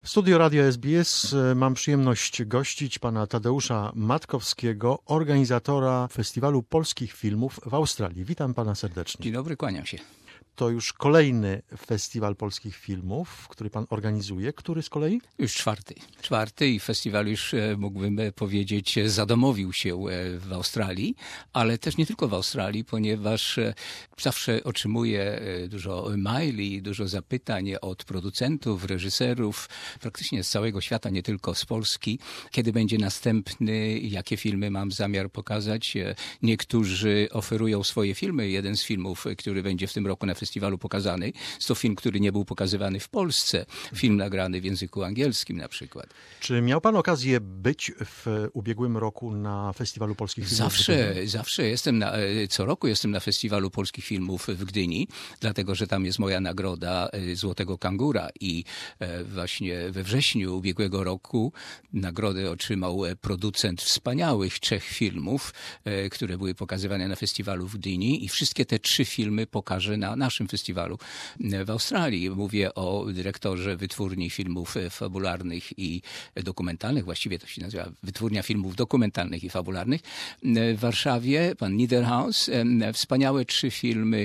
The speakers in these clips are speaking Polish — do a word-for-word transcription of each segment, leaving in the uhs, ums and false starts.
W studio Radio S B S mam przyjemność gościć pana Tadeusza Matkowskiego, organizatora Festiwalu Polskich Filmów w Australii. Witam pana serdecznie. Dzień dobry, kłaniam się. To już kolejny festiwal polskich filmów, który pan organizuje. Który z kolei? Już czwarty. Czwarty i festiwal już, mógłbym powiedzieć, zadomowił się w Australii, ale też nie tylko w Australii, ponieważ zawsze otrzymuję dużo maili, dużo zapytań od producentów, reżyserów, praktycznie z całego świata, nie tylko z Polski. Kiedy będzie następny, jakie filmy mam zamiar pokazać. Niektórzy oferują swoje filmy. Jeden z filmów, który będzie w tym roku na festiwalu pokazany, jest to film, który nie był pokazywany w Polsce. Film nagrany w języku angielskim na przykład. Czy miał pan okazję być w ubiegłym roku na Festiwalu Polskich Filmów? Zawsze, zawsze jestem na, co roku jestem na Festiwalu Polskich Filmów w Gdyni, dlatego, że tam jest moja nagroda Złotego Kangura i właśnie we wrześniu ubiegłego roku nagrodę otrzymał producent wspaniałych trzech filmów, które były pokazywane na festiwalu w Gdyni i wszystkie te trzy filmy pokażę na naszym festiwalu w Australii. Mówię o dyrektorze wytwórni filmów fabularnych i dokumentalnych, właściwie to się nazywa Wytwórnia Filmów Dokumentalnych i Fabularnych w Warszawie, pan Niederhaus. Wspaniałe trzy filmy.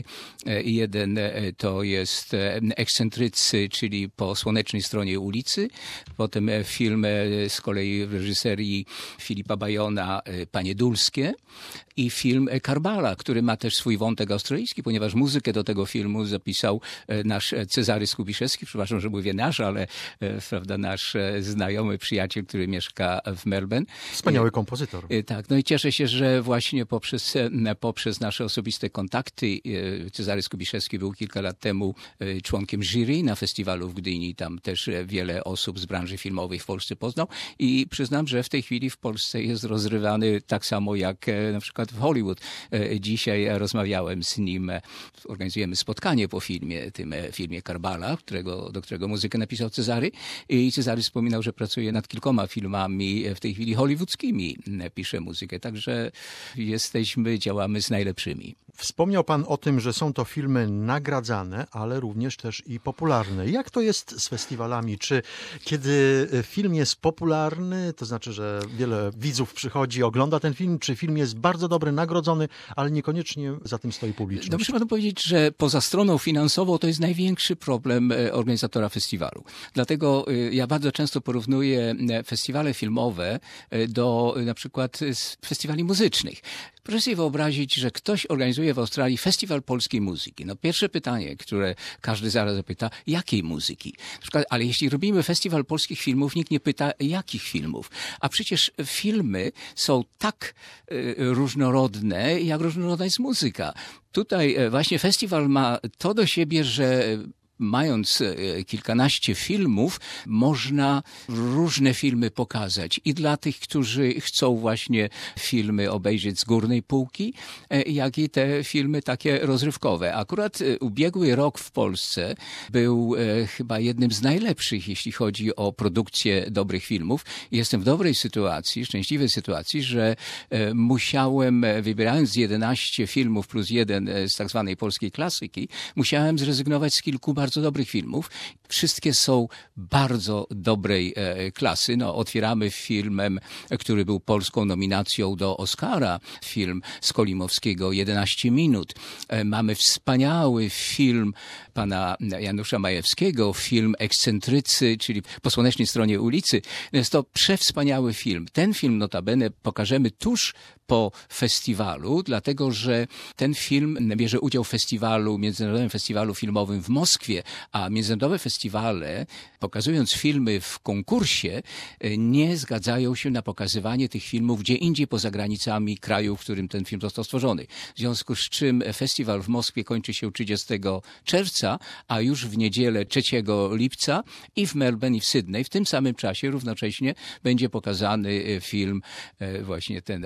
Jeden to jest Ekscentrycy, czyli Po słonecznej stronie ulicy. Potem film z kolei w reżyserii Filipa Bajona Panie Dulskie i film Karbala, który ma też swój wątek australijski, ponieważ muzykę do tego filmu zapisał nasz Cezary Skubiszewski, przepraszam, że mówię nasz, ale prawda, nasz znajomy przyjaciel, który mieszka w Melbourne. Wspaniały kompozytor. Tak, no i cieszę się, że właśnie poprzez, poprzez nasze osobiste kontakty Cezary Skubiszewski był kilka lat temu członkiem jury na festiwalu w Gdyni. Tam też wiele osób z branży filmowej w Polsce poznał i przyznam, że w tej chwili w Polsce jest rozrywany tak samo jak na przykład w Hollywood. Dzisiaj rozmawiałem z nim, organizujemy spotkanie po filmie, tym filmie Karbala, którego, do którego muzykę napisał Cezary i Cezary wspominał, że pracuje nad kilkoma filmami w tej chwili hollywoodzkimi, pisze muzykę, także jesteśmy, działamy z najlepszymi. Wspomniał pan o tym, że są to filmy nagradzane, ale również też i popularne. Jak to jest z festiwalami? Czy kiedy film jest popularny, to znaczy, że wiele widzów przychodzi, ogląda ten film, czy film jest bardzo dobry, nagrodzony, ale niekoniecznie za tym stoi publiczność? No muszę panu powiedzieć, że poza stroną finansową to jest największy problem organizatora festiwalu. Dlatego ja bardzo często porównuję festiwale filmowe do na przykład festiwali muzycznych. Proszę sobie wyobrazić, że ktoś organizuje w Australii festiwal polskiej muzyki. No pierwsze pytanie, które każdy zaraz zapyta, jakiej muzyki? Na przykład, ale jeśli robimy festiwal polskich filmów, nikt nie pyta, jakich filmów. A przecież filmy są tak y, różnorodne, jak różnorodna jest muzyka. Tutaj właśnie festiwal ma to do siebie, że mając kilkanaście filmów, można różne filmy pokazać. I dla tych, którzy chcą właśnie filmy obejrzeć z górnej półki, jak i te filmy takie rozrywkowe. Akurat ubiegły rok w Polsce był chyba jednym z najlepszych, jeśli chodzi o produkcję dobrych filmów. Jestem w dobrej sytuacji, szczęśliwej sytuacji, że musiałem, wybierając jedenaście filmów plus jeden z tak zwanej polskiej klasyki, musiałem zrezygnować z kilku bardzo bardzo dobrych filmów. Wszystkie są bardzo dobrej e, klasy. No, otwieramy filmem, który był polską nominacją do Oscara. Film Skolimowskiego jedenaście minut. E, mamy wspaniały film pana Janusza Majewskiego, film Ekscentrycy, czyli Po słonecznej stronie ulicy. Jest to przewspaniały film. Ten film notabene pokażemy tuż po festiwalu, dlatego że ten film bierze udział w festiwalu, Międzynarodowym Festiwalu Filmowym w Moskwie, a międzynarodowe festiwale, pokazując filmy w konkursie, nie zgadzają się na pokazywanie tych filmów gdzie indziej poza granicami kraju, w którym ten film został stworzony. W związku z czym festiwal w Moskwie kończy się trzydziestego czerwca, a już w niedzielę trzeciego lipca i w Melbourne i w Sydney w tym samym czasie równocześnie będzie pokazany film właśnie ten, o którym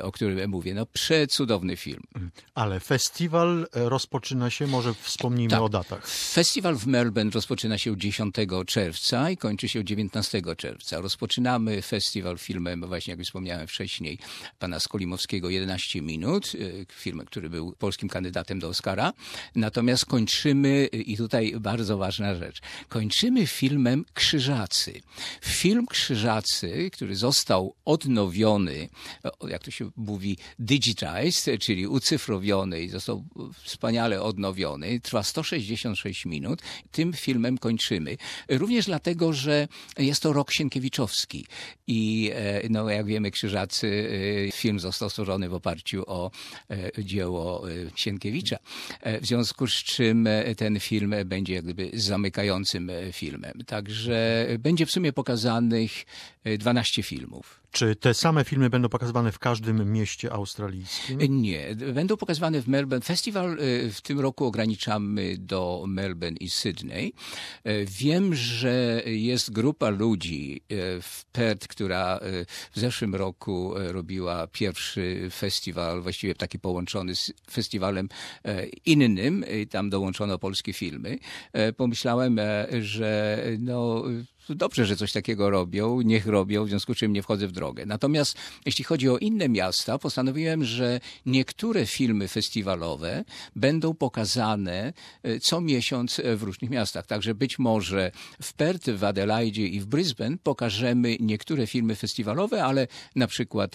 mówię, no przecudowny film. Ale festiwal rozpoczyna się, może wspomnijmy Tak. o datach. Festiwal w Melbourne rozpoczyna się dziesiątego czerwca i kończy się dziewiętnastego czerwca. Rozpoczynamy festiwal filmem, właśnie jak wspomniałem wcześniej, pana Skolimowskiego jedenaście minut, filmem, który był polskim kandydatem do Oscara. Natomiast kończymy, i tutaj bardzo ważna rzecz, kończymy filmem Krzyżacy. Film Krzyżacy, który został odnowiony, jak to się mówi, digitized, czyli ucyfrowiony i został wspaniale odnowiony. Trwa sto sześćdziesiąt sześć minut. Tym filmem kończymy. Również dlatego, że jest to rok sienkiewiczowski i no, jak wiemy, Krzyżacy, film został stworzony w oparciu o dzieło Sienkiewicza. W związku z czym ten film będzie jak gdyby zamykającym filmem. Także będzie w sumie pokazanych dwanaście filmów. Czy te same filmy będą pokazywane w każdym mieście australijskim? Nie, będą pokazywane w Melbourne. Festiwal w tym roku ograniczamy do Melbourne i Sydney. Wiem, że jest grupa ludzi w Perth, która w zeszłym roku robiła pierwszy festiwal, właściwie taki połączony z festiwalem innym. Tam dołączono polskie filmy. Pomyślałem, że no... dobrze, że coś takiego robią, niech robią, w związku z czym nie wchodzę w drogę. Natomiast jeśli chodzi o inne miasta, postanowiłem, że niektóre filmy festiwalowe będą pokazane co miesiąc w różnych miastach. Także być może w Perth, w Adelaidzie i w Brisbane pokażemy niektóre filmy festiwalowe, ale na przykład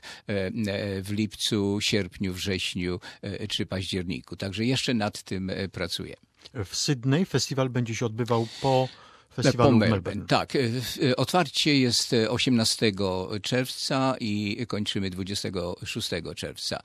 w lipcu, sierpniu, wrześniu czy październiku. Także jeszcze nad tym pracuję. W Sydney festiwal będzie się odbywał po... Po Melbourne. Tak. Otwarcie jest osiemnastego czerwca i kończymy dwudziestego szóstego czerwca.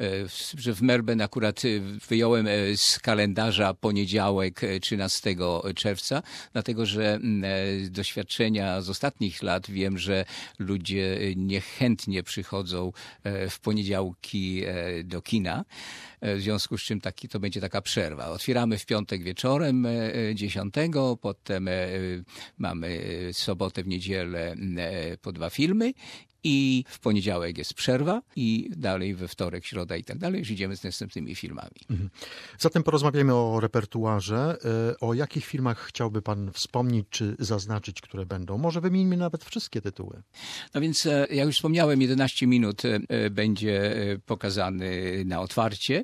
W Melbourne akurat wyjąłem z kalendarza poniedziałek trzynastego czerwca, dlatego że z doświadczenia z ostatnich lat wiem, że ludzie niechętnie przychodzą w poniedziałki do kina. W związku z czym taki, to będzie taka przerwa. Otwieramy w piątek wieczorem dziesiątego, potem mamy sobotę, w niedzielę po dwa filmy i w poniedziałek jest przerwa i dalej we wtorek, środa i tak dalej już idziemy z następnymi filmami. Zatem porozmawiamy o repertuarze. O jakich filmach chciałby pan wspomnieć czy zaznaczyć, które będą? Może wymienimy nawet wszystkie tytuły. No więc jak już wspomniałem, jedenaście minut będzie pokazany na otwarcie.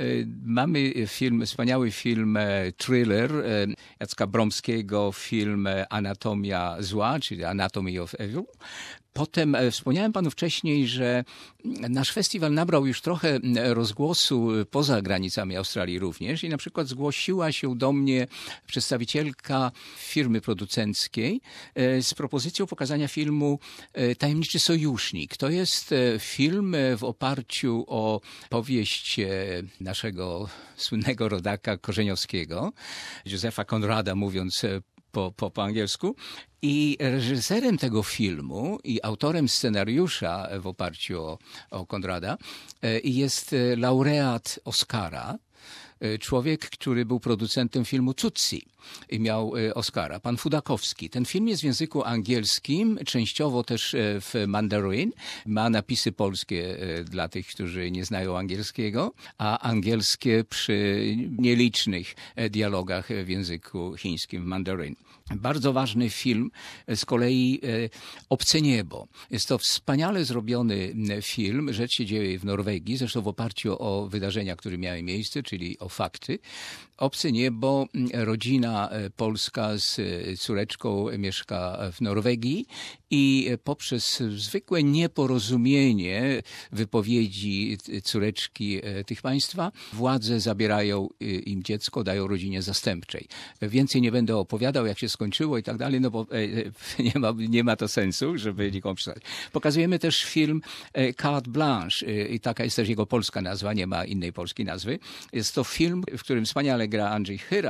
Mamy film, wspaniały film thriller Jacka Bromskiego, film Anatomia Zła, czyli Anatomy of Evil. Potem wspomniałem panu wcześniej, że nasz festiwal nabrał już trochę rozgłosu poza granicami Australii również i na przykład zgłosiła się do mnie przedstawicielka firmy producenckiej z propozycją pokazania filmu Tajemniczy Sojusznik. To jest film w oparciu o powieść naszego słynnego rodaka Korzeniowskiego, Józefa Konrada, mówiąc Po, po, po angielsku. I reżyserem tego filmu i autorem scenariusza w oparciu o, o Konrada jest laureat Oscara, człowiek, który był producentem filmu Tutsi i miał Oscara, pan Fudakowski. Ten film jest w języku angielskim, częściowo też w Mandarin. Ma napisy polskie dla tych, którzy nie znają angielskiego, a angielskie przy nielicznych dialogach w języku chińskim, w Mandarin. Bardzo ważny film z kolei Obce Niebo. Jest to wspaniale zrobiony film. Rzecz się dzieje w Norwegii, zresztą w oparciu o wydarzenia, które miały miejsce, czyli o fakty. Obce Niebo, rodzina polska z córeczką mieszka w Norwegii i poprzez zwykłe nieporozumienie wypowiedzi córeczki tych państwa władze zabierają im dziecko, dają rodzinie zastępczej. Więcej nie będę opowiadał, jak się skończyło i tak dalej, no bo nie ma, nie ma to sensu, żeby nikomu przysłać. Pokazujemy też film Carte Blanche i taka jest też jego polska nazwa, nie ma innej polskiej nazwy. Jest to film, w którym wspaniale gra Andrzej Chyra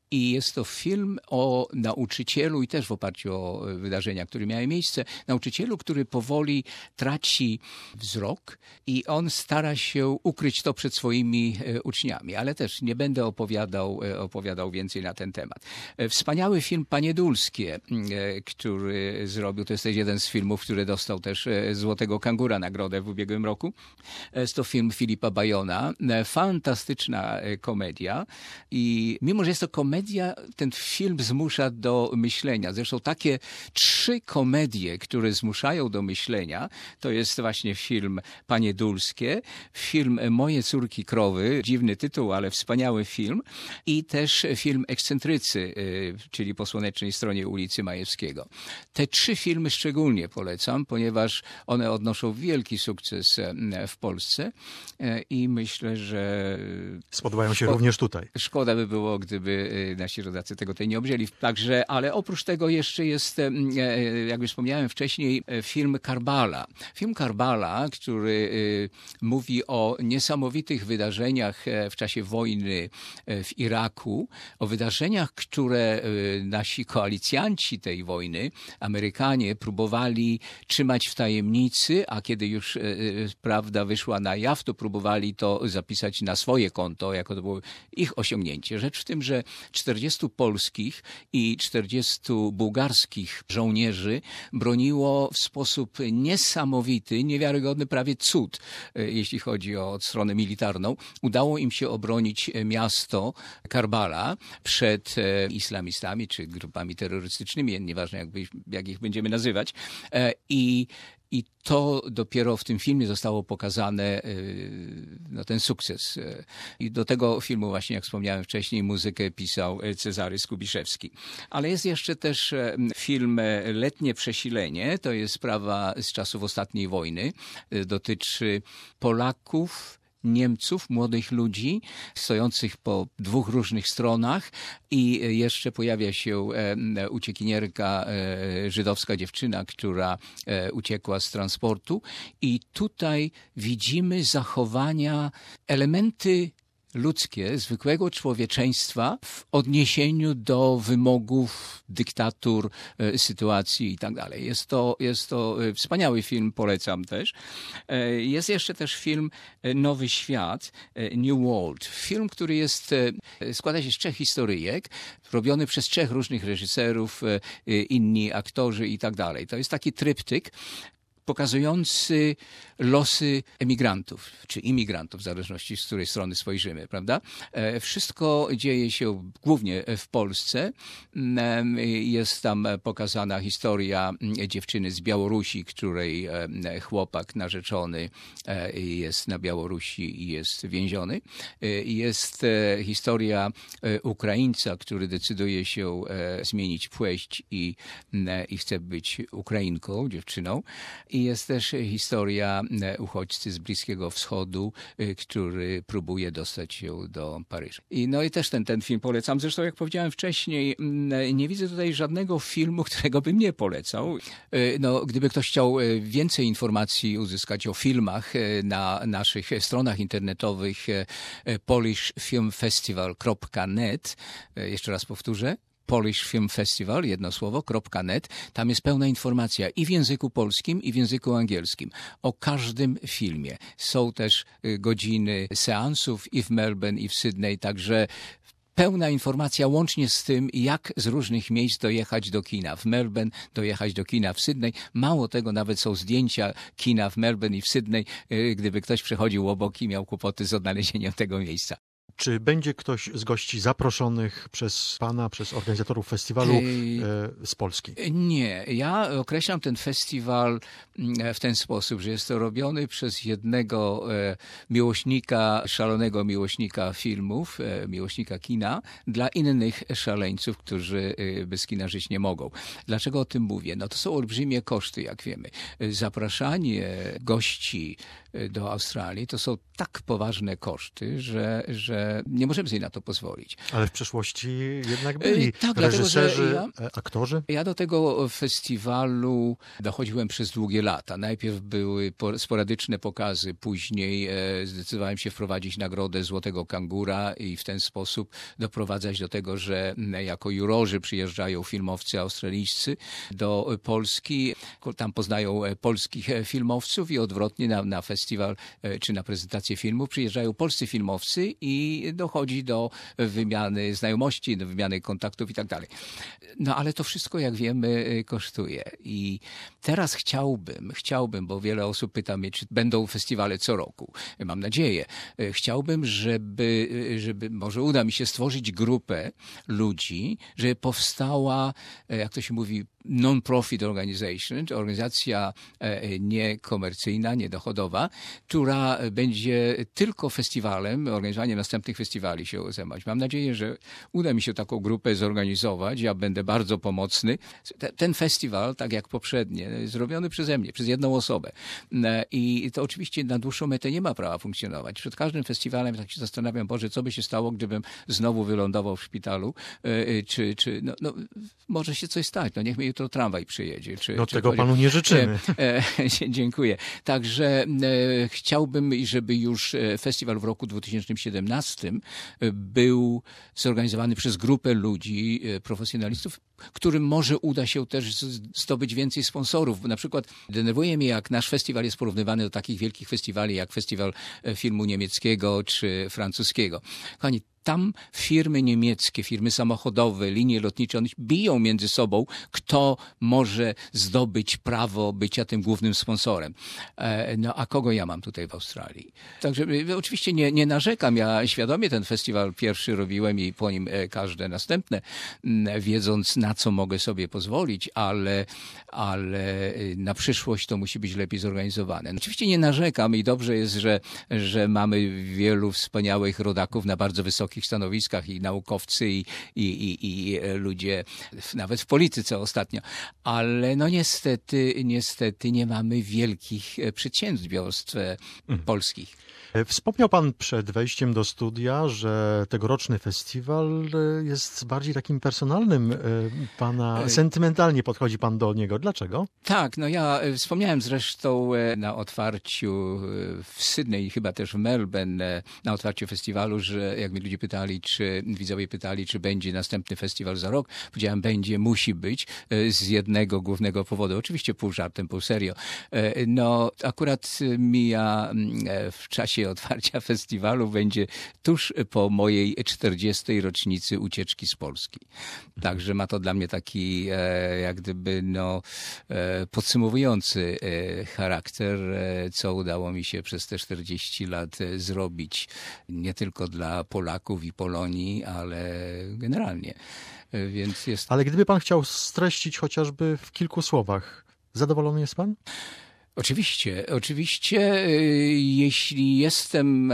i jest to film o nauczycielu i też w oparciu o wydarzenia, które miały miejsce, nauczycielu, który powoli traci wzrok i on stara się ukryć to przed swoimi uczniami, ale też nie będę opowiadał, opowiadał więcej na ten temat. Wspaniały film Panie Dulskie, który zrobił, to jest też jeden z filmów, który dostał też Złotego Kangura nagrodę w ubiegłym roku. Jest to film Filipa Bajona. Fantastyczna komedia i mimo, że jest to komedia, ten film zmusza do myślenia. Zresztą takie trzy komedie, które zmuszają do myślenia, to jest właśnie film Panie Dulskie, film Moje córki krowy, dziwny tytuł, ale wspaniały film i też film Ekscentrycy, czyli Po słonecznej stronie ulicy Majewskiego. Te trzy filmy szczególnie polecam, ponieważ one odnoszą wielki sukces w Polsce i myślę, że spodobają się również tutaj. Szkoda by było, gdyby nasi rodacy tego tutaj nie obzięli. Także, ale oprócz tego jeszcze jest, jak już wspomniałem wcześniej, film Karbala. Film Karbala, który mówi o niesamowitych wydarzeniach w czasie wojny w Iraku, o wydarzeniach, które nasi koalicjanci tej wojny, Amerykanie, próbowali trzymać w tajemnicy, a kiedy już prawda wyszła na jaw, to próbowali to zapisać na swoje konto, jako to było ich osiągnięcie. Rzecz w tym, że czterdziestu polskich i czterdziestu bułgarskich żołnierzy broniło w sposób niesamowity, niewiarygodny, prawie cud, jeśli chodzi o stronę militarną. Udało im się obronić miasto Karbala przed islamistami czy grupami terrorystycznymi, nieważne jak, jak ich będziemy nazywać. I I to dopiero w tym filmie zostało pokazane, no, ten sukces. I do tego filmu właśnie, jak wspomniałem wcześniej, muzykę pisał Cezary Skubiszewski. Ale jest jeszcze też film Letnie przesilenie. To jest sprawa z czasów ostatniej wojny. Dotyczy Polaków, Niemców, młodych ludzi stojących po dwóch różnych stronach i jeszcze pojawia się uciekinierka, żydowska dziewczyna, która uciekła z transportu i tutaj widzimy zachowania, elementy ludzkie, zwykłego człowieczeństwa w odniesieniu do wymogów, dyktatur, sytuacji i tak dalej. Jest to, jest to wspaniały film, polecam też. Jest jeszcze też film Nowy Świat, New World. Film, który jest, składa się z trzech historyjek, robiony przez trzech różnych reżyserów, inni aktorzy i tak dalej. To jest taki tryptyk pokazujący losy emigrantów, czy imigrantów, w zależności z której strony spojrzymy, prawda? Wszystko dzieje się głównie w Polsce. Jest tam pokazana historia dziewczyny z Białorusi, której chłopak narzeczony jest na Białorusi i jest więziony. Jest historia Ukraińca, który decyduje się zmienić płeć i, i chce być Ukrainką, dziewczyną. I jest też historia uchodźcy z Bliskiego Wschodu, który próbuje dostać się do Paryża. I no i też ten, ten film polecam. Zresztą, jak powiedziałem wcześniej, nie widzę tutaj żadnego filmu, którego bym nie polecał. No, gdyby ktoś chciał więcej informacji uzyskać o filmach na naszych stronach internetowych polish film festival kropka net, jeszcze raz powtórzę, Polish Film Festival, jedno słowo, .net. Tam jest pełna informacja i w języku polskim, i w języku angielskim o każdym filmie. Są też godziny seansów i w Melbourne, i w Sydney, także pełna informacja łącznie z tym, jak z różnych miejsc dojechać do kina. W Melbourne, dojechać do kina w Sydney. Mało tego, nawet są zdjęcia kina w Melbourne i w Sydney, gdyby ktoś przechodził obok i miał kłopoty z odnalezieniem tego miejsca. Czy będzie ktoś z gości zaproszonych przez pana, przez organizatorów festiwalu e, z Polski? Nie. Ja określam ten festiwal w ten sposób, że jest to robiony przez jednego e, miłośnika, szalonego miłośnika filmów, e, miłośnika kina, dla innych szaleńców, którzy e, bez kina żyć nie mogą. Dlaczego o tym mówię? No to są olbrzymie koszty, jak wiemy. Zapraszanie gości do Australii to są tak poważne koszty, że, że nie możemy sobie na to pozwolić. Ale w przeszłości jednak byli tak, reżyserzy, dlatego, że ja, aktorzy. Ja do tego festiwalu dochodziłem przez długie lata. Najpierw były sporadyczne pokazy, później zdecydowałem się wprowadzić nagrodę Złotego Kangura i w ten sposób doprowadzać do tego, że jako jurorzy przyjeżdżają filmowcy australijscy do Polski. Tam poznają polskich filmowców i odwrotnie na, na festiwal czy na prezentację filmu przyjeżdżają polscy filmowcy i dochodzi do wymiany znajomości, do wymiany kontaktów i tak dalej. No ale to wszystko, jak wiemy, kosztuje. I teraz chciałbym, chciałbym, bo wiele osób pyta mnie, czy będą festiwale co roku. Mam nadzieję. Chciałbym, żeby, żeby może uda mi się stworzyć grupę ludzi, żeby powstała, jak to się mówi, non-profit organization, to organizacja niekomercyjna, niedochodowa, która będzie tylko festiwalem, organizowaniem następnych festiwali się zajmować. Mam nadzieję, że uda mi się taką grupę zorganizować. Ja będę bardzo pomocny. Ten festiwal, tak jak poprzednie, jest zrobiony przeze mnie, przez jedną osobę. I to oczywiście na dłuższą metę nie ma prawa funkcjonować. Przed każdym festiwalem tak się zastanawiam, Boże, co by się stało, gdybym znowu wylądował w szpitalu, czy, czy no, no, może się coś stać. No niech mnie jutro tramwaj przyjedzie. Czy, no czy tego chodzi... panu nie życzymy. E, e, dziękuję. Także e, chciałbym, żeby już festiwal w roku dwa tysiące siedemnastym był zorganizowany przez grupę ludzi, profesjonalistów, którym może uda się też zdobyć więcej sponsorów. Na przykład denerwuje mnie, jak nasz festiwal jest porównywany do takich wielkich festiwali, jak festiwal filmu niemieckiego czy francuskiego. Kochani, tam firmy niemieckie, firmy samochodowe, linie lotnicze, one biją między sobą, kto może zdobyć prawo bycia tym głównym sponsorem. No a kogo ja mam tutaj w Australii? Także oczywiście nie, nie narzekam. Ja świadomie ten festiwal pierwszy robiłem i po nim każde następne, wiedząc na co mogę sobie pozwolić, ale, ale na przyszłość to musi być lepiej zorganizowane. Oczywiście nie narzekam i dobrze jest, że, że mamy wielu wspaniałych rodaków na bardzo wysokich stanowiskach i naukowcy i, i, i, i ludzie nawet w polityce ostatnio. Ale no niestety, niestety nie mamy wielkich przedsiębiorstw mhm. polskich. Wspomniał pan przed wejściem do studia, że tegoroczny festiwal jest bardziej takim personalnym. Pana sentymentalnie podchodzi pan do niego. Dlaczego? Tak, no ja wspomniałem zresztą na otwarciu w Sydney, chyba też w Melbourne, na otwarciu festiwalu, że jak mi ludzie pytali, czy widzowie pytali, czy będzie następny festiwal za rok, powiedziałem, będzie, musi być, z jednego głównego powodu. Oczywiście pół żartem, pół serio. No akurat mija w czasie otwarcia festiwalu będzie tuż po mojej czterdziestej rocznicy ucieczki z Polski. Także ma to dla mnie taki e, jak gdyby no, e, podsumowujący e, charakter, e, co udało mi się przez te czterdzieści lat e, zrobić nie tylko dla Polaków i Polonii, ale generalnie. E, więc jest... Ale gdyby pan chciał streścić chociażby w kilku słowach, zadowolony jest pan? Oczywiście, oczywiście, jeśli jestem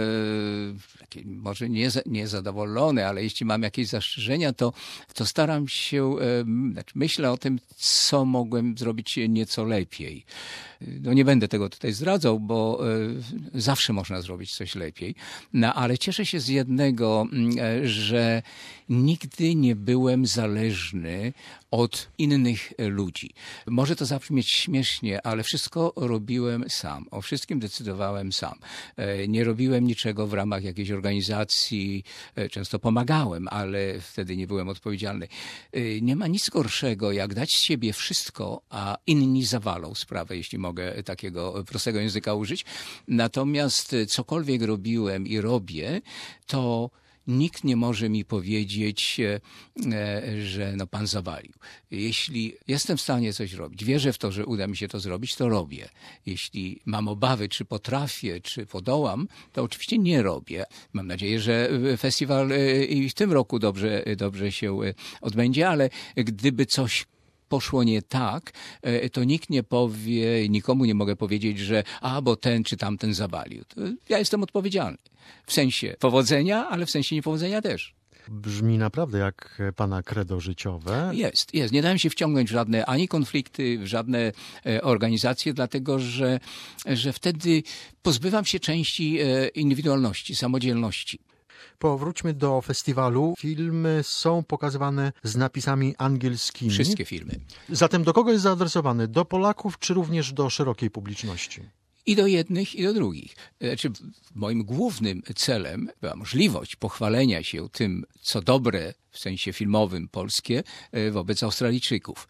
może nie, niezadowolony, ale jeśli mam jakieś zastrzeżenia, to, to staram się, znaczy myślę o tym, co mogłem zrobić nieco lepiej. No nie będę tego tutaj zdradzał, bo zawsze można zrobić coś lepiej, no ale cieszę się z jednego, że nigdy nie byłem zależny od innych ludzi. Może to zabrzmieć śmiesznie, ale wszystko robiłem sam. O wszystkim decydowałem sam. Nie robiłem niczego w ramach jakiejś organizacji. Często pomagałem, ale wtedy nie byłem odpowiedzialny. Nie ma nic gorszego, jak dać z siebie wszystko, a inni zawalą sprawę, jeśli mogę takiego prostego języka użyć. Natomiast cokolwiek robiłem i robię, to nikt nie może mi powiedzieć, że no pan zawalił. Jeśli jestem w stanie coś robić, wierzę w to, że uda mi się to zrobić, to robię. Jeśli mam obawy, czy potrafię, czy podołam, to oczywiście nie robię. Mam nadzieję, że festiwal i w tym roku dobrze, dobrze się odbędzie, ale gdyby coś poszło nie tak, to nikt nie powie, nikomu nie mogę powiedzieć, że a, bo ten czy tamten zawalił. To ja jestem odpowiedzialny. W sensie powodzenia, ale w sensie niepowodzenia też. Brzmi naprawdę jak pana credo życiowe. Jest, jest. Nie dałem się wciągnąć w żadne ani konflikty, w żadne organizacje, dlatego że, że wtedy pozbywam się części indywidualności, samodzielności. Powróćmy do festiwalu. Filmy są pokazywane z napisami angielskimi. Wszystkie filmy. Zatem do kogo jest zaadresowany? Do Polaków, czy również do szerokiej publiczności? I do jednych, i do drugich. Znaczy, moim głównym celem była możliwość pochwalenia się tym, co dobre w sensie filmowym polskie wobec Australijczyków.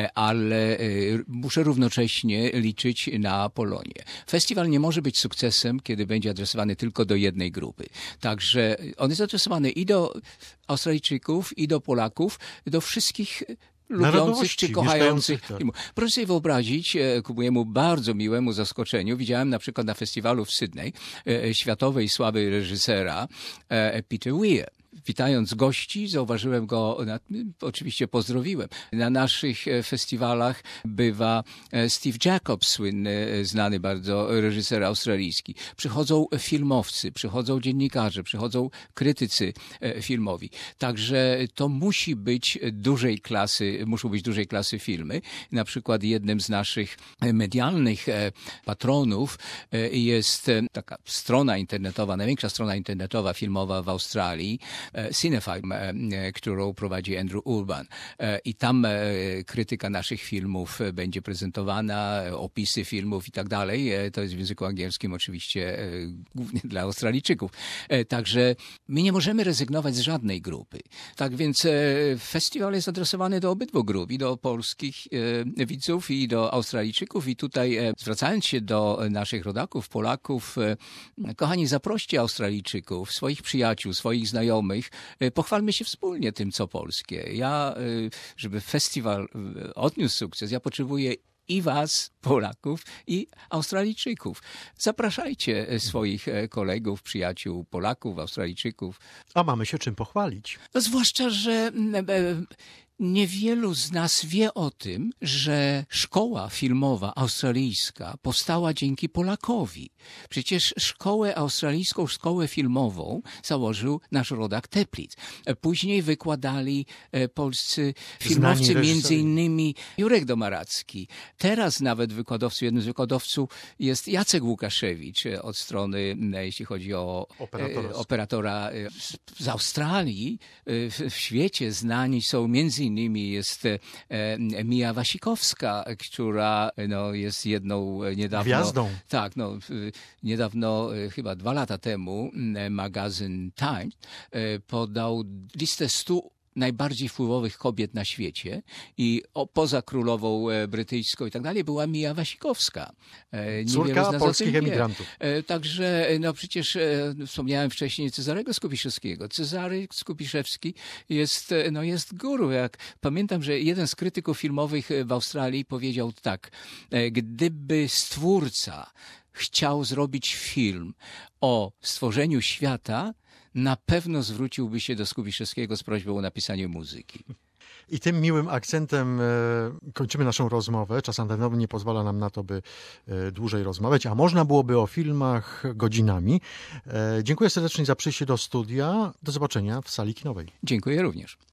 Ale muszę równocześnie liczyć na Polonię. Festiwal nie może być sukcesem, kiedy będzie adresowany tylko do jednej grupy. Także on jest adresowany i do Australijczyków, i do Polaków, do wszystkich lubiących czy kochających filmu. Proszę sobie wyobrazić, ku mojemu bardzo miłemu zaskoczeniu, widziałem na przykład na festiwalu w Sydney światowej sławy reżysera Peter Weir. Witając gości, zauważyłem go, oczywiście pozdrowiłem. Na naszych festiwalach bywa Steve Jacobs, słynny, znany bardzo reżyser australijski. Przychodzą filmowcy, przychodzą dziennikarze, przychodzą krytycy filmowi. Także to musi być dużej klasy, muszą być dużej klasy filmy. Na przykład jednym z naszych medialnych patronów jest taka strona internetowa, największa strona internetowa filmowa w Australii, Cinefile, którą prowadzi Andrew Urban. I tam krytyka naszych filmów będzie prezentowana, opisy filmów i tak dalej. To jest w języku angielskim oczywiście głównie dla Australijczyków. Także my nie możemy rezygnować z żadnej grupy. Tak więc festiwal jest adresowany do obydwu grup, i do polskich widzów, i do Australijczyków. I tutaj zwracając się do naszych rodaków, Polaków, kochani, zaproście Australijczyków, swoich przyjaciół, swoich znajomych, pochwalmy się wspólnie tym, co polskie. Ja, żeby festiwal odniósł sukces, ja potrzebuję i was, Polaków, i Australijczyków. Zapraszajcie swoich kolegów, przyjaciół, Polaków, Australijczyków. A mamy się czym pochwalić. No, zwłaszcza, że niewielu z nas wie o tym, że szkoła filmowa australijska powstała dzięki Polakowi. Przecież szkołę australijską, szkołę filmową założył nasz rodak Teplic. Później wykładali polscy filmowcy, między innymi Jurek Domaracki. Teraz nawet wykładowcą, jednym z wykładowców jest Jacek Łukaszewicz od strony, jeśli chodzi o operatora, operatora z Australii. W świecie znani są między innymi jest Mia Wasikowska, która no, jest jedną niedawno... Gwiazdą. Tak, no, niedawno, chyba dwa lata temu, magazyn Time podał listę stu najbardziej wpływowych kobiet na świecie i o, poza królową brytyjską i tak dalej była Mia Wasikowska. Córka polskich emigrantów. Także no przecież wspomniałem wcześniej Cezarego Skubiszewskiego. Cezary Skubiszewski jest, no jest guru. Jak pamiętam, że jeden z krytyków filmowych w Australii powiedział tak: gdyby stwórca chciał zrobić film o stworzeniu świata, na pewno zwróciłby się do Skubiszewskiego z prośbą o napisanie muzyki. I tym miłym akcentem e, kończymy naszą rozmowę. Czas antenowy nie pozwala nam na to, by e, dłużej rozmawiać, a można byłoby o filmach godzinami. E, dziękuję serdecznie za przyjście do studia. Do zobaczenia w sali kinowej. Dziękuję również.